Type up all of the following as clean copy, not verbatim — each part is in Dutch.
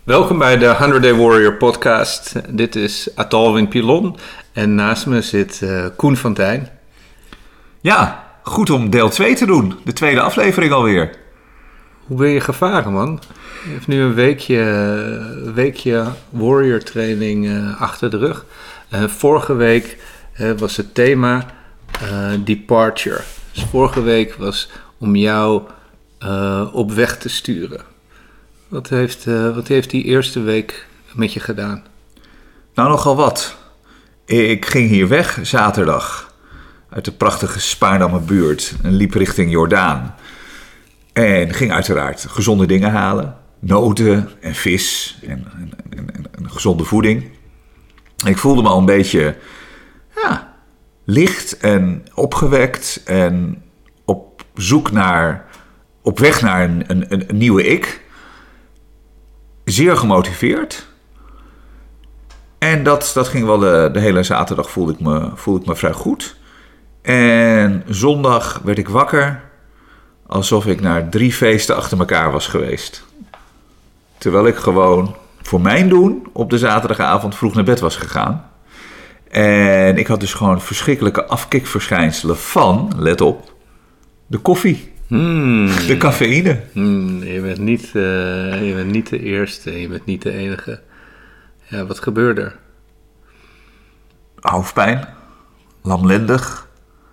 Welkom bij de 100 Day Warrior podcast. Dit is Atalwin Pilon en naast me zit Koen van Tijn. Ja, goed om deel 2 te doen. De tweede aflevering alweer. Hoe ben je gevaren, man? Je hebt nu een weekje warrior training achter de rug. Vorige week was het thema departure. Dus vorige week was om jou op weg te sturen. Wat heeft die eerste week met je gedaan? Nou, nogal wat. Ik ging hier weg zaterdag uit de prachtige Spaarndammer buurt en liep richting Jordaan. En ging uiteraard gezonde dingen halen. Noten en vis en gezonde voeding. En ik voelde me al een beetje licht en opgewekt en op weg naar een nieuwe ik. Zeer gemotiveerd. En dat ging wel de hele zaterdag voelde ik me vrij goed. En zondag werd ik wakker alsof ik naar 3 feesten achter elkaar was geweest. Terwijl ik gewoon voor mijn doen op de zaterdagavond vroeg naar bed was gegaan. En ik had dus gewoon verschrikkelijke afkikverschijnselen van, let op, de koffie. De cafeïne. Je bent niet de eerste, je bent niet de enige. Ja, wat gebeurde er? Hoofdpijn, lamlendig.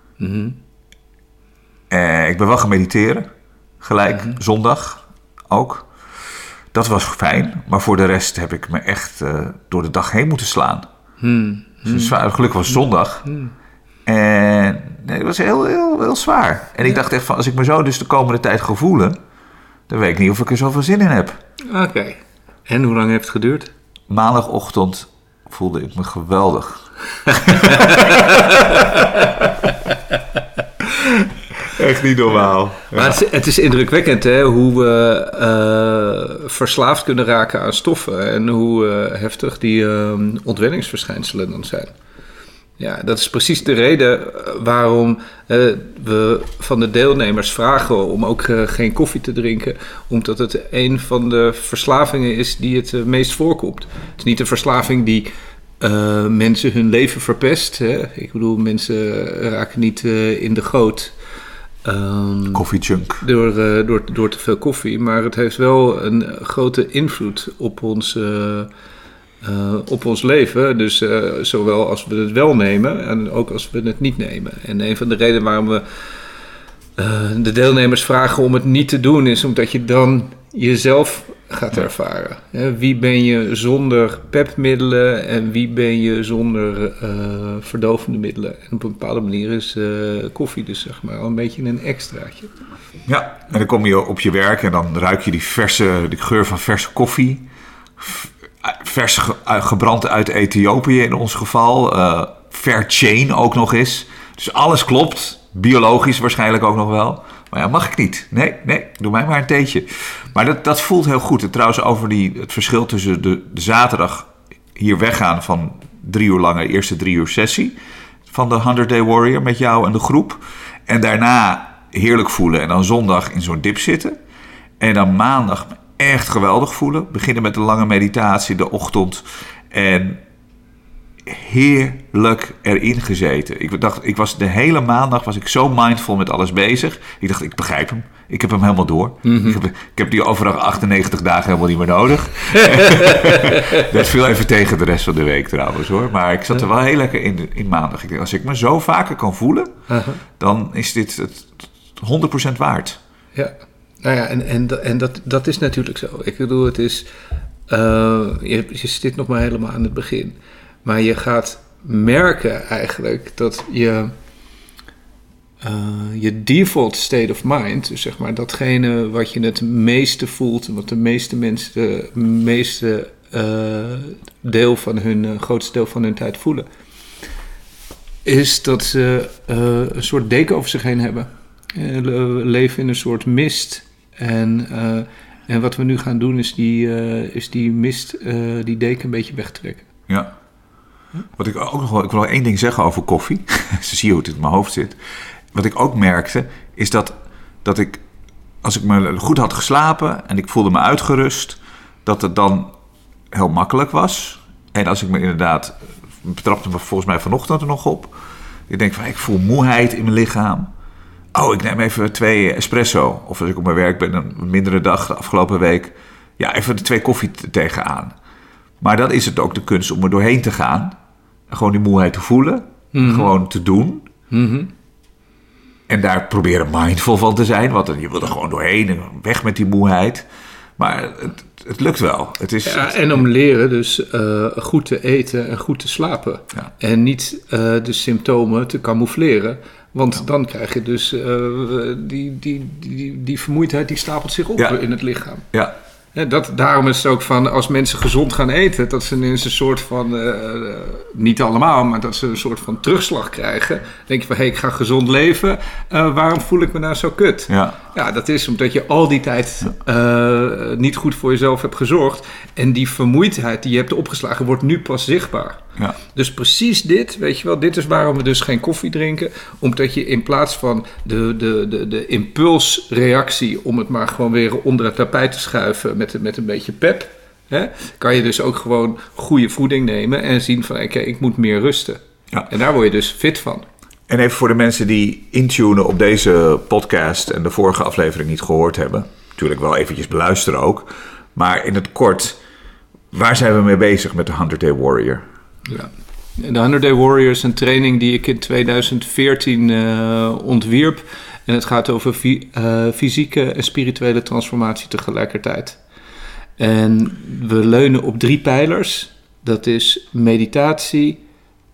Ik ben wel gaan mediteren, gelijk, zondag ook. Dat was fijn, maar voor de rest heb ik me echt door de dag heen moeten slaan. Dus gelukkig was zondag. En nee, het was heel, heel, heel zwaar. En ik dacht echt van, als ik me zo dus de komende tijd ga voelen, dan weet ik niet of ik er zoveel zin in heb. Oké. En hoe lang heeft het geduurd? Maandagochtend voelde ik me geweldig. Echt niet normaal. Ja. Maar het is indrukwekkend hè, hoe we verslaafd kunnen raken aan stoffen en hoe heftig die ontwenningsverschijnselen dan zijn. Ja, dat is precies de reden waarom we van de deelnemers vragen om ook geen koffie te drinken. Omdat het een van de verslavingen is die het meest voorkomt. Het is niet een verslaving die mensen hun leven verpest. Hè? Ik bedoel, mensen raken niet in de goot. Koffiejunk. Door te veel koffie. Maar het heeft wel een grote invloed op ons leven. Dus zowel als we het wel nemen en ook als we het niet nemen. En een van de redenen waarom we de deelnemers vragen om het niet te doen is omdat je dan jezelf gaat ervaren. Wie ben je zonder pepmiddelen en wie ben je zonder verdovende middelen? En op een bepaalde manier is koffie dus zeg maar al een beetje een extraatje. Ja, en dan kom je op je werk en dan ruik je die geur van verse koffie. Vers gebrand uit Ethiopië in ons geval. Fair chain ook nog eens. Dus alles klopt. Biologisch waarschijnlijk ook nog wel. Maar ja, mag ik niet. Nee, doe mij maar een theetje. Maar dat voelt heel goed. En trouwens over het verschil tussen de zaterdag hier weggaan van 3 uur lange eerste 3 uur sessie van de 100 Day Warrior met jou en de groep. En daarna heerlijk voelen en dan zondag in zo'n dip zitten. En dan maandag echt geweldig voelen. Beginnen met een lange meditatie, de ochtend. En heerlijk erin gezeten. Ik was de hele maandag was ik zo mindful met alles bezig. Ik dacht, ik begrijp hem. Ik heb hem helemaal door. Ik heb die overdag 98 dagen helemaal niet meer nodig. Dat viel even tegen de rest van de week trouwens hoor. Maar ik zat er wel heel lekker in maandag. Ik denk, als ik me zo vaker kan voelen, dan is dit het 100% waard. Ja. Nou ja, en dat is natuurlijk zo. Ik bedoel, het is... je zit nog maar helemaal aan het begin. Maar je gaat merken eigenlijk dat je default state of mind... dus zeg maar datgene wat je het meeste voelt... wat de meeste mensen grootste deel van hun tijd voelen... is dat ze een soort deken over zich heen hebben. Leven in een soort mist... En wat we nu gaan doen is die mist, die deken een beetje wegtrekken. Ja. Wat ik ook nog wel... Ik wil nog 1 ding zeggen over koffie. Ze zie je hoe het in mijn hoofd zit. Wat ik ook merkte, is dat ik... Als ik me goed had geslapen en ik voelde me uitgerust... dat het dan heel makkelijk was. En als ik me inderdaad, betrapte me volgens mij vanochtend er nog op. Ik denk van, ik voel moeheid in mijn lichaam. Oh, ik neem even 2 espresso. Of als ik op mijn werk ben, een mindere dag de afgelopen week. Ja, even de 2 koffie tegenaan. Maar dan is het ook de kunst om er doorheen te gaan. En gewoon die moeheid te voelen. Gewoon te doen. En daar proberen mindful van te zijn. Want je wil er gewoon doorheen en weg met die moeheid. Maar het lukt wel. En om leren dus goed te eten en goed te slapen. Ja. En niet de symptomen te camoufleren. Want dan krijg je dus die vermoeidheid die stapelt zich op in het lichaam. Ja. Daarom is het ook van, als mensen gezond gaan eten, dat ze ineens een soort van, niet allemaal, maar dat ze een soort van terugslag krijgen. Dan denk je van, ik ga gezond leven, waarom voel ik me nou zo kut? Ja, dat is omdat je al die tijd niet goed voor jezelf hebt gezorgd. En die vermoeidheid die je hebt opgeslagen, wordt nu pas zichtbaar. Ja. Dus precies dit, weet je wel, dit is waarom we dus geen koffie drinken. Omdat je in plaats van de impulsreactie om het maar gewoon weer onder het tapijt te schuiven met een beetje pep, kan je dus ook gewoon goede voeding nemen en zien van, oké, ik moet meer rusten. Ja. En daar word je dus fit van. En even voor de mensen die intunen op deze podcast en de vorige aflevering niet gehoord hebben. Natuurlijk wel eventjes beluisteren ook. Maar in het kort, waar zijn we mee bezig met de 100-Day Warrior? Ja. De 100-Day Warrior is een training die ik in 2014 ontwierp. En het gaat over fysieke en spirituele transformatie tegelijkertijd. En we leunen op 3 pijlers. Dat is meditatie,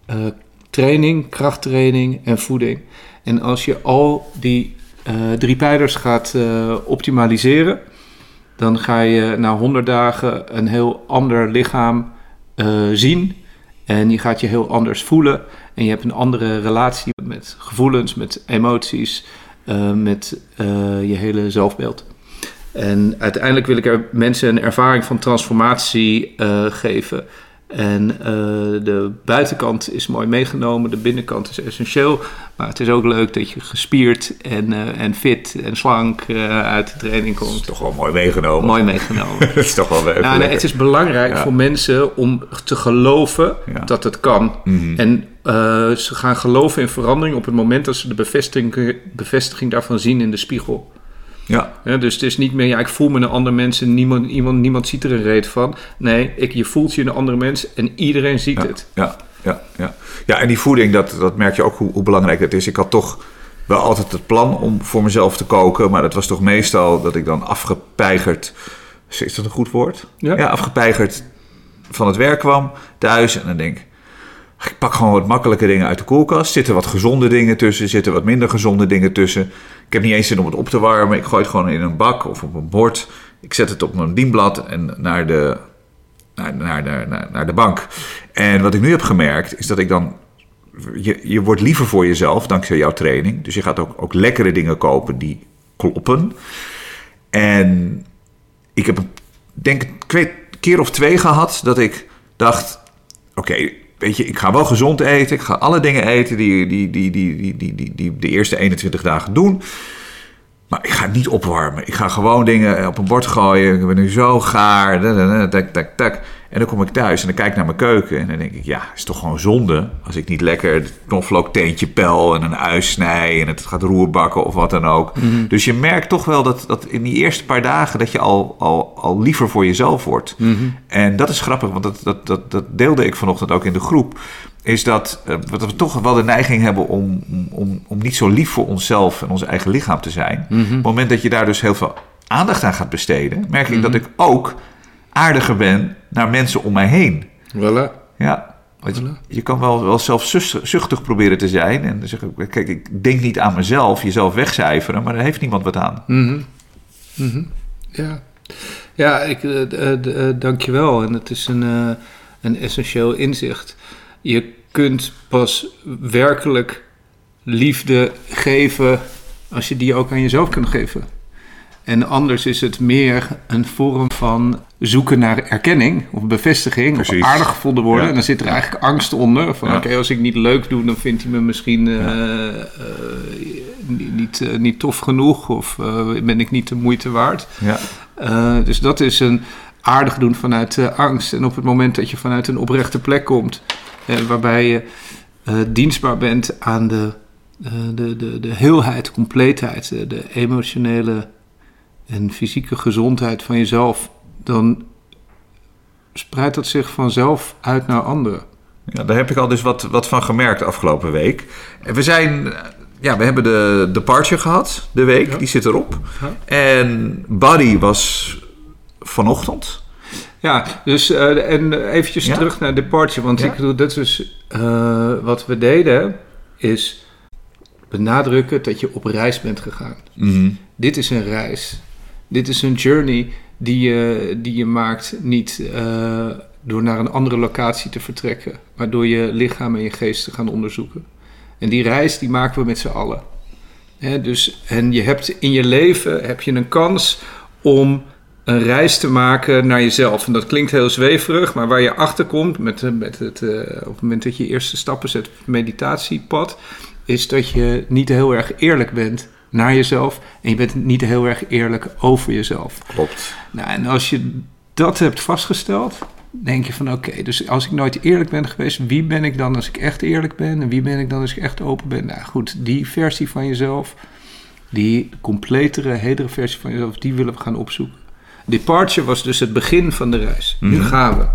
training, krachttraining en voeding. En als je al die 3 pijlers gaat optimaliseren, dan ga je na 100 dagen een heel ander lichaam zien. En je gaat je heel anders voelen. En je hebt een andere relatie met gevoelens, met emoties, met je hele zelfbeeld. En uiteindelijk wil ik er mensen een ervaring van transformatie geven. En de buitenkant is mooi meegenomen, de binnenkant is essentieel. Maar het is ook leuk dat je gespierd en fit en slank uit de training komt. Dat is toch wel mooi meegenomen. Mooi meegenomen. Dat is toch wel leuk. Het is belangrijk voor mensen om te geloven dat het kan. Mm-hmm. En ze gaan geloven in verandering op het moment dat ze de bevestiging daarvan zien in de spiegel. Ja. Dus het is niet meer, ik voel me een ander mens en niemand ziet er een reet van. Nee, je voelt je een andere mens en iedereen ziet het. Ja, en die voeding, dat merk je ook hoe belangrijk dat is. Ik had toch wel altijd het plan om voor mezelf te koken, maar dat was toch meestal dat ik dan afgepeigerd, is dat een goed woord? Ja, afgepeigerd van het werk kwam, thuis en dan denk ik pak gewoon wat makkelijke dingen uit de koelkast. Zitten wat gezonde dingen tussen, zitten wat minder gezonde dingen tussen. Ik heb niet eens zin om het op te warmen. Ik gooi het gewoon in een bak of op een bord. Ik zet het op mijn dienblad en naar de bank. En wat ik nu heb gemerkt is dat ik dan, je wordt liever voor jezelf dankzij jouw training. Dus je gaat ook lekkere dingen kopen die kloppen. En ik heb denk ik keer of 2 gehad dat ik dacht, oké, weet je, ik ga wel gezond eten. Ik ga alle dingen eten die de eerste 21 dagen doen. Maar ik ga het niet opwarmen. Ik ga gewoon dingen op een bord gooien. Ik ben nu zo gaar. Tak. En dan kom ik thuis en dan kijk ik naar mijn keuken. En dan denk ik, het is toch gewoon zonde. Als ik niet lekker het knoflookteentje pel en een ui snij en het gaat roerbakken of wat dan ook. Mm-hmm. Dus je merkt toch wel dat in die eerste paar dagen dat je al liever voor jezelf wordt. Mm-hmm. En dat is grappig, want dat deelde ik vanochtend ook in de groep. Is dat we toch wel de neiging hebben om niet zo lief voor onszelf en ons eigen lichaam te zijn. Mm-hmm. Op het moment dat je daar dus heel veel aandacht aan gaat besteden, merk ik dat ik ook aardiger ben naar mensen om mij heen. Voilà. Ja, want je kan wel zelfzuchtig proberen te zijn. En dan zeg ik, kijk, ik denk niet aan mezelf, jezelf wegcijferen, maar daar heeft niemand wat aan. Mm-hmm. Mm-hmm. Ja, dank je wel. En het is een essentieel inzicht. Je kunt pas werkelijk liefde geven als je die ook aan jezelf kunt geven. En anders is het meer een vorm van zoeken naar erkenning of bevestiging. Precies. Of aardig gevonden worden. Ja. En dan zit er eigenlijk angst onder. Van oké, als ik niet leuk doe, dan vindt hij me misschien niet tof genoeg. Of ben ik niet de moeite waard. Ja. Dus dat is een aardig doen vanuit angst. En op het moment dat je vanuit een oprechte plek komt, waarbij je dienstbaar bent aan de heelheid, compleetheid, de emotionele en fysieke gezondheid van jezelf, dan spreidt dat zich vanzelf uit naar anderen. Ja, daar heb ik al dus wat van gemerkt de afgelopen week. En we hebben de Departure gehad, de week, die zit erop. Ja. En Body was vanochtend. Ja, dus en eventjes terug naar Departure, want ik bedoel, dat is wat we deden, is benadrukken dat je op reis bent gegaan. Mm-hmm. Dit is een reis. Dit is een journey die je maakt, niet door naar een andere locatie te vertrekken, maar door je lichaam en je geest te gaan onderzoeken. En die reis, die maken we met z'n allen. En je hebt in je leven een kans om een reis te maken naar jezelf. En dat klinkt heel zweverig, maar waar je achter komt op het moment dat je eerste stappen zet op het meditatiepad, is dat je niet heel erg eerlijk bent naar jezelf en je bent niet heel erg eerlijk over jezelf. Klopt. Nou, en als je dat hebt vastgesteld, denk je van oké, dus als ik nooit eerlijk ben geweest, wie ben ik dan als ik echt eerlijk ben? En wie ben ik dan als ik echt open ben? Nou goed, die versie van jezelf, die completere, hedere versie van jezelf, die willen we gaan opzoeken. Departure was dus het begin van de reis. Mm-hmm. Nu gaan we.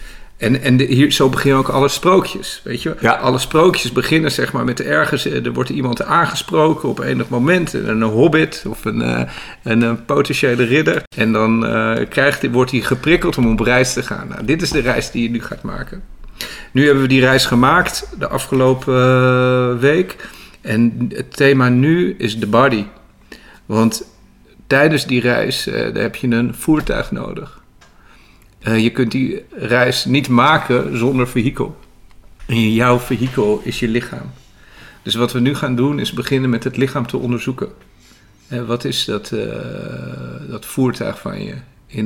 En zo beginnen ook alle sprookjes, weet je? Ja. Alle sprookjes beginnen zeg maar met ergens, er wordt iemand aangesproken op enig moment, een hobbit of een potentiële ridder. En dan wordt hij geprikkeld om op reis te gaan. Nou, dit is de reis die je nu gaat maken. Nu hebben we die reis gemaakt de afgelopen week. En het thema nu is de body. Want tijdens die reis daar heb je een voertuig nodig. Je kunt die reis niet maken zonder vehikel. En jouw vehikel is je lichaam. Dus wat we nu gaan doen is beginnen met het lichaam te onderzoeken. Wat is dat voertuig van je?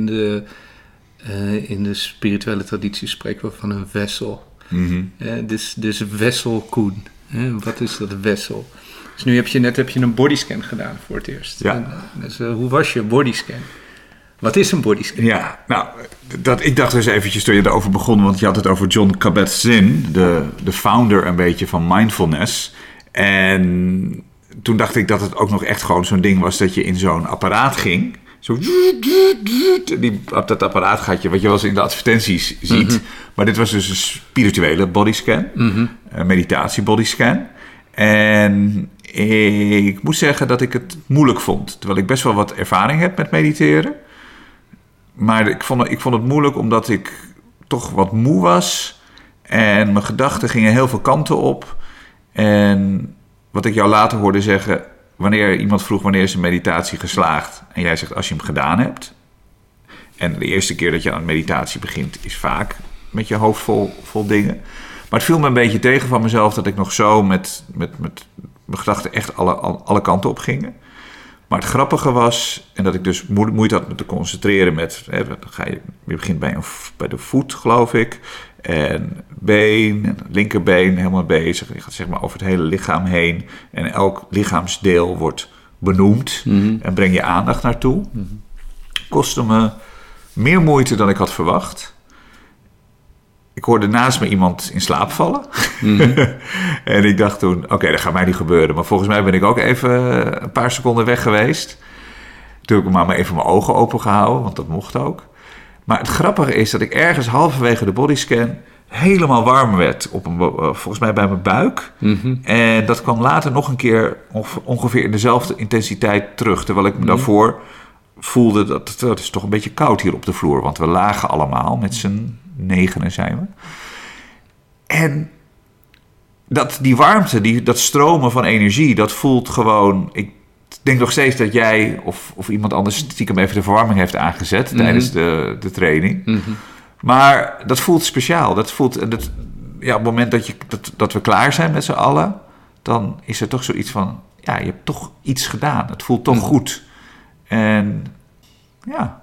In de spirituele traditie spreken we van een wessel. Mm-hmm. Dus wessel Koen. Wat is dat wessel? Dus nu heb je een bodyscan gedaan voor het eerst. Ja. Dus, hoe was je bodyscan? Wat is een bodyscan? Ja, nou, ik dacht dus eventjes toen je erover begon, want je had het over Jon Kabat-Zinn, de founder een beetje van mindfulness. En toen dacht ik dat het ook nog echt gewoon zo'n ding was dat je in zo'n apparaat ging. Zo, op dat apparaat gaat je, wat je wel eens in de advertenties ziet. Mm-hmm. Maar dit was dus een spirituele bodyscan, een meditatie-bodyscan. En ik moet zeggen dat ik het moeilijk vond, terwijl ik best wel wat ervaring heb met mediteren. Maar ik vond het moeilijk omdat ik toch wat moe was. En mijn gedachten gingen heel veel kanten op. En wat ik jou later hoorde zeggen, wanneer iemand vroeg wanneer is een meditatie geslaagd. En jij zegt als je hem gedaan hebt. En de eerste keer dat je aan meditatie begint is vaak met je hoofd vol dingen. Maar het viel me een beetje tegen van mezelf dat ik nog zo met mijn gedachten echt alle kanten op gingen. Maar het grappige was, en dat ik dus moeite had met te concentreren je begint bij de voet, geloof ik. En been, en linkerbeen helemaal bezig. Je gaat zeg maar over het hele lichaam heen. En elk lichaamsdeel wordt benoemd. Mm-hmm. En breng je aandacht naartoe. Mm-hmm. Kostte me meer moeite dan ik had verwacht. Ik hoorde naast me iemand in slaap vallen. Mm-hmm. En ik dacht toen, oké, dat gaat mij niet gebeuren. Maar volgens mij ben ik ook even een paar seconden weg geweest. Toen heb ik maar even mijn ogen open gehouden, want dat mocht ook. Maar het grappige is dat ik ergens halverwege de bodyscan helemaal warm werd. Volgens mij bij mijn buik. Mm-hmm. En dat kwam later nog een keer ongeveer in dezelfde intensiteit terug. Terwijl ik me daarvoor voelde dat het is toch een beetje koud hier op de vloer. Want we lagen allemaal met z'n 9 zijn we. En die warmte, dat stromen van energie, dat voelt gewoon. Ik denk nog steeds dat jij of iemand anders stiekem even de verwarming heeft aangezet tijdens de training. Mm-hmm. Maar dat voelt speciaal. Dat voelt, op het moment dat we klaar zijn met z'n allen, dan is er toch zoiets van, ja, je hebt toch iets gedaan. Het voelt toch goed. En ja,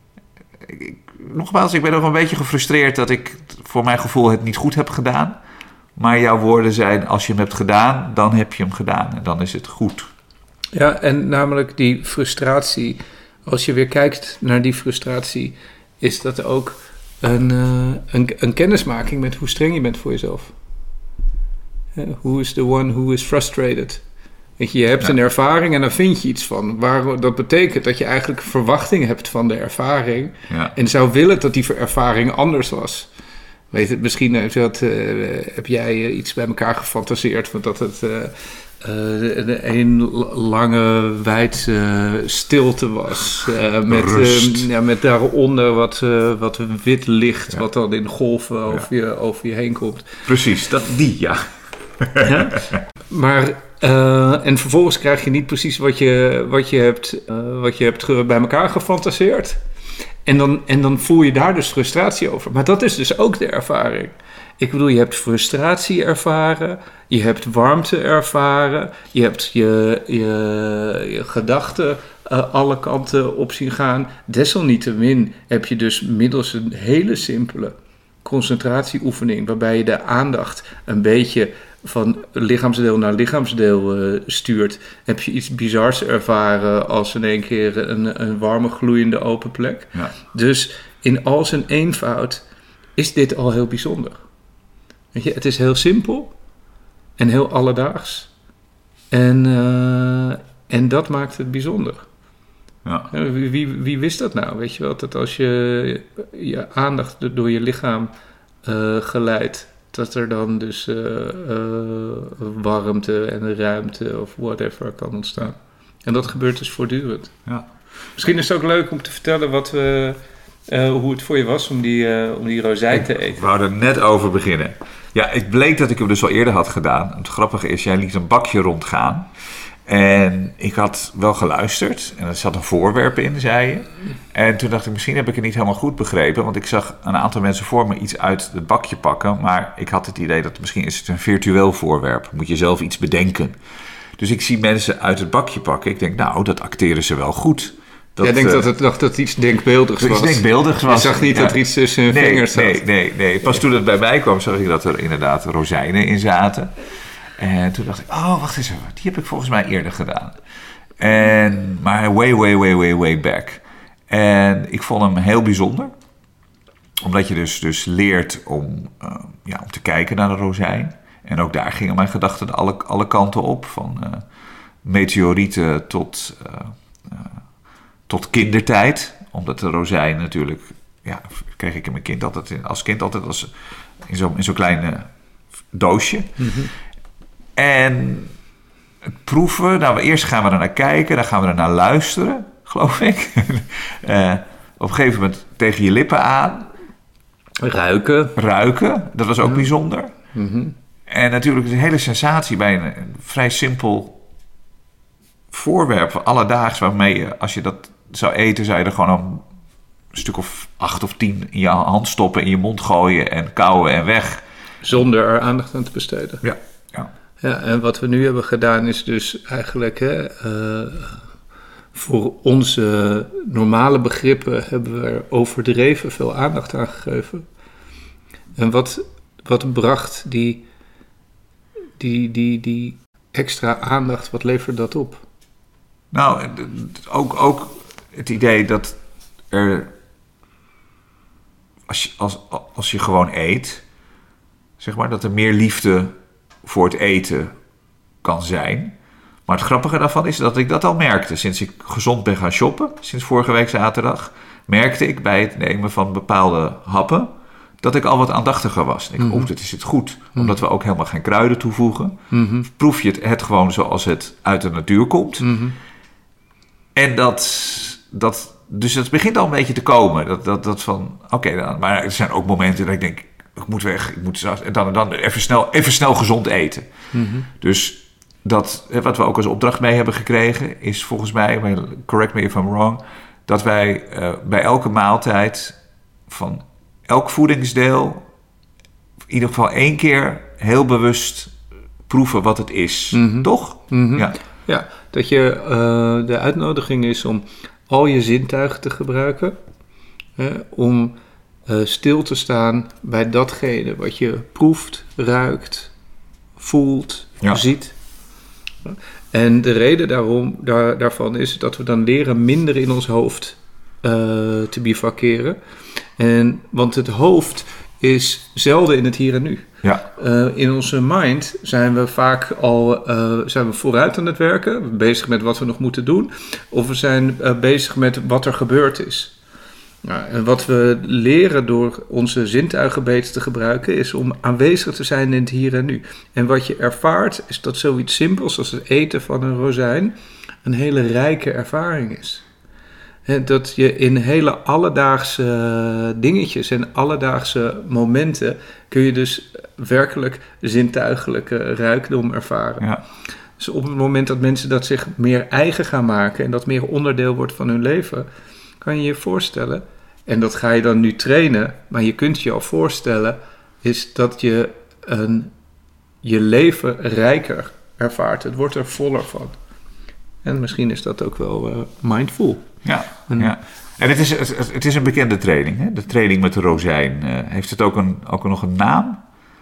nogmaals, ik ben nog een beetje gefrustreerd dat ik voor mijn gevoel het niet goed heb gedaan. Maar jouw woorden zijn, als je hem hebt gedaan, dan heb je hem gedaan. En dan is het goed. Ja, en namelijk die frustratie. Als je weer kijkt naar die frustratie is dat ook een kennismaking met hoe streng je bent voor jezelf. Who is the one who is frustrated? Weet je hebt een ervaring en dan vind je iets van. Dat betekent dat je eigenlijk verwachting hebt van de ervaring. Ja. En zou willen dat die ervaring anders was. Weet het, misschien heb jij iets bij elkaar gefantaseerd. Van dat het een lange wijdse stilte was. Met daaronder wat wit licht. Wat dan in golven over je heen komt. Precies, ja. Ja? Maar... en vervolgens krijg je niet precies wat je hebt bij elkaar gefantaseerd. En dan voel je daar dus frustratie over. Maar dat is dus ook de ervaring. Ik bedoel, je hebt frustratie ervaren. Je hebt warmte ervaren. Je hebt je gedachten alle kanten op zien gaan. Desalniettemin heb je dus middels een hele simpele concentratieoefening, waarbij je de aandacht een beetje van lichaamsdeel naar lichaamsdeel stuurt, heb je iets bizars ervaren als in één keer een warme, gloeiende open plek. Ja. Dus in al zijn eenvoud is dit al heel bijzonder. Weet je, het is heel simpel en heel alledaags. En dat maakt het bijzonder. Ja. Wie wist dat nou? Weet je wel, dat als je aandacht door je lichaam geleidt, dat er dan dus warmte en ruimte of whatever kan ontstaan. En dat gebeurt dus voortdurend. Ja. Misschien is het ook leuk om te vertellen hoe het voor je was om die rozijn te eten. We wouden er net over beginnen. Ja, het bleek dat ik hem dus al eerder had gedaan. Het grappige is, jij liet een bakje rondgaan. En ik had wel geluisterd. En er zat een voorwerp in, zei je. En toen dacht ik, misschien heb ik het niet helemaal goed begrepen. Want ik zag een aantal mensen voor me iets uit het bakje pakken. Maar ik had het idee dat misschien is het een virtueel voorwerp. Moet je zelf iets bedenken. Dus ik zie mensen uit het bakje pakken. Ik denk, nou, dat acteren ze wel goed. Jij denkt dat het iets denkbeeldigs was. Iets denkbeeldigs was. Je zag niet dat er iets tussen hun vingers zat. Nee. Pas toen het bij mij kwam, zag ik dat er inderdaad rozijnen in zaten. En toen dacht ik, wacht eens even. Die heb ik volgens mij eerder gedaan. Maar way back. En ik vond hem heel bijzonder. Omdat je dus leert om te kijken naar de rozijn. En ook daar gingen mijn gedachten alle kanten op. Van meteorieten tot kindertijd. Omdat de rozijn natuurlijk... Ja, kreeg ik in mijn kind als kind altijd in zo'n klein doosje. Mm-hmm. En het proeven, eerst gaan we er naar kijken, dan gaan we er naar luisteren, geloof ik. Op een gegeven moment tegen je lippen aan. Ruiken, dat was ook bijzonder. Mm-hmm. En natuurlijk de hele sensatie bij een vrij simpel voorwerp, alledaags, waarmee je, als je dat zou eten, zou je er gewoon een stuk of 8 of 10 in je hand stoppen, in je mond gooien en kauwen en weg. Zonder er aandacht aan te besteden. Ja. Ja, en wat we nu hebben gedaan is dus eigenlijk... voor onze normale begrippen hebben we er overdreven veel aandacht aan gegeven. En wat bracht die extra aandacht, wat levert dat op? Nou, ook het idee dat er... Als je gewoon eet, zeg maar, dat er meer liefde voor het eten kan zijn. Maar het grappige daarvan is dat ik dat al merkte. Sinds ik gezond ben gaan shoppen, sinds vorige week zaterdag, merkte ik bij het nemen van bepaalde happen dat ik al wat aandachtiger was. En ik dit is het goed. Omdat we ook helemaal geen kruiden toevoegen. Mm-hmm. Proef je het gewoon zoals het uit de natuur komt. Mm-hmm. En dus het begint al een beetje te komen. Dat van, oké, maar er zijn ook momenten dat ik denk, ik moet weg, en dan even snel gezond eten. Mm-hmm. Dus wat we ook als opdracht mee hebben gekregen, is volgens mij, correct me if I'm wrong, dat wij bij elke maaltijd van elk voedingsdeel in ieder geval 1 keer heel bewust proeven wat het is. Mm-hmm. Toch? Mm-hmm. Ja, dat je de uitnodiging is om al je zintuigen te gebruiken, om stil te staan bij datgene wat je proeft, ruikt, voelt, ziet. En de reden daarvan is dat we dan leren minder in ons hoofd te bivakeren. Want het hoofd is zelden in het hier en nu. Ja. In onze mind zijn we vaak al vooruit aan het werken, bezig met wat we nog moeten doen, of we zijn bezig met wat er gebeurd is. Nou, en wat we leren door onze zintuigen beter te gebruiken is om aanwezig te zijn in het hier en nu. En wat je ervaart is dat zoiets simpels als het eten van een rozijn een hele rijke ervaring is. En dat je in hele alledaagse dingetjes en alledaagse momenten kun je dus werkelijk zintuigelijke rijkdom ervaren. Ja. Dus op het moment dat mensen dat zich meer eigen gaan maken en dat meer onderdeel wordt van hun leven, kan je je voorstellen, en dat ga je dan nu trainen, maar je kunt je al voorstellen, is dat je je leven rijker ervaart. Het wordt er voller van. En misschien is dat ook wel mindful. Ja. En het is een bekende training, hè? De training met de rozijn. Heeft het ook nog een naam?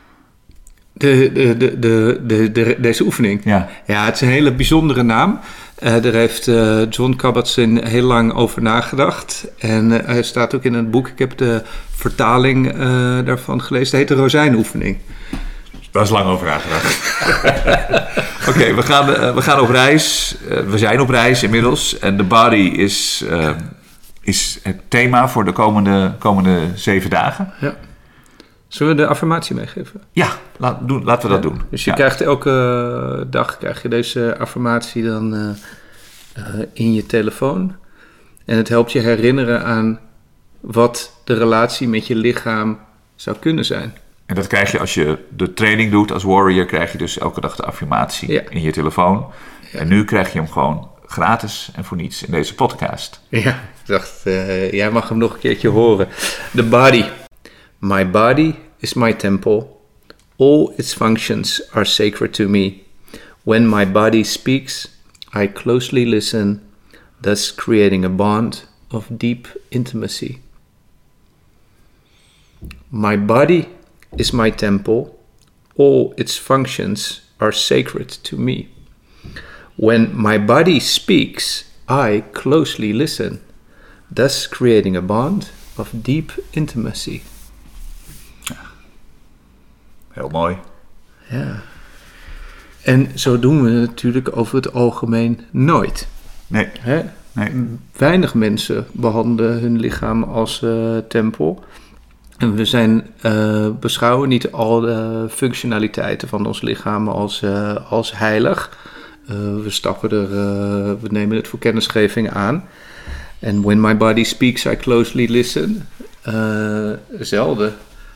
Deze oefening? Ja. Ja, het is een hele bijzondere naam. Daar heeft John Kabat-Zinn heel lang over nagedacht. En hij staat ook in een boek. Ik heb de vertaling daarvan gelezen. Het heet de rozijnoefening. Daar is lang over nagedacht. Oké, we gaan op reis. We zijn op reis inmiddels. En de body is het thema voor de komende 7 dagen. Ja. Zullen we de affirmatie meegeven? Ja, laten we dat doen. Dus je krijgt elke dag deze affirmatie dan in je telefoon. En het helpt je herinneren aan wat de relatie met je lichaam zou kunnen zijn. En dat krijg je als je de training doet als warrior, krijg je dus elke dag de affirmatie in je telefoon. Ja. En nu krijg je hem gewoon gratis en voor niets in deze podcast. Ja, ik dacht, jij mag hem nog een keertje horen. The body. My body is my temple. All its functions are sacred to me. When my body speaks, I closely listen, thus creating a bond of deep intimacy. My body is my temple. All its functions are sacred to me. When my body speaks, I closely listen, thus creating a bond of deep intimacy. Heel mooi. Ja. En zo doen we het natuurlijk over het algemeen nooit. Nee. Hè? Nee. Weinig mensen behandelen hun lichaam als tempel. En we beschouwen niet al de functionaliteiten van ons lichaam als heilig. We nemen het voor kennisgeving aan. En when my body speaks, I closely listen. Zelden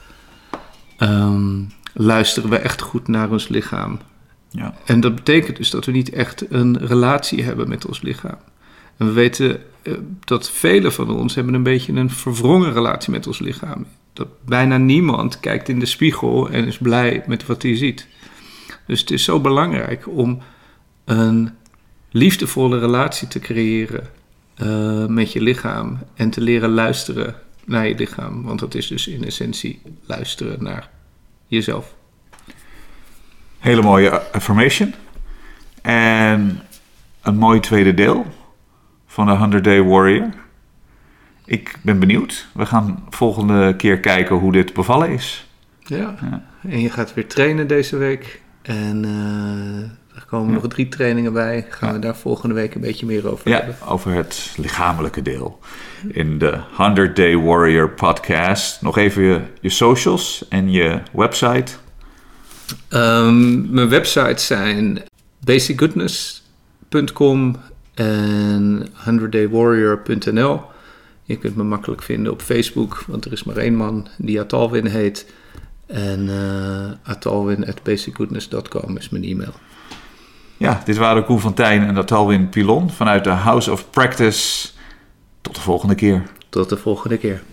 luisteren we echt goed naar ons lichaam. Ja. En dat betekent dus dat we niet echt een relatie hebben met ons lichaam. En we weten dat velen van ons hebben een beetje een verwrongen relatie met ons lichaam. Dat bijna niemand kijkt in de spiegel en is blij met wat hij ziet. Dus het is zo belangrijk om een liefdevolle relatie te creëren met je lichaam. En te leren luisteren naar je lichaam. Want dat is dus in essentie luisteren naar jezelf. Hele mooie affirmation. En een mooi tweede deel van de 100 Day Warrior. Ik ben benieuwd. We gaan volgende keer kijken hoe dit bevallen is. Ja. En je gaat weer trainen deze week. En er komen nog 3 trainingen bij. Gaan we daar volgende week een beetje meer over hebben. Over het lichamelijke deel. In de 100 Day Warrior podcast. Nog even je socials en je website. Mijn websites zijn basicgoodness.com en 100daywarrior.nl. Je kunt me makkelijk vinden op Facebook, want er is maar 1 man die Atalwin heet. En atalwin@basicgoodness.com is mijn e-mail. Ja, dit waren Koen Fontijn en Atalwin Pilon vanuit de House of Practice. Tot de volgende keer. Tot de volgende keer.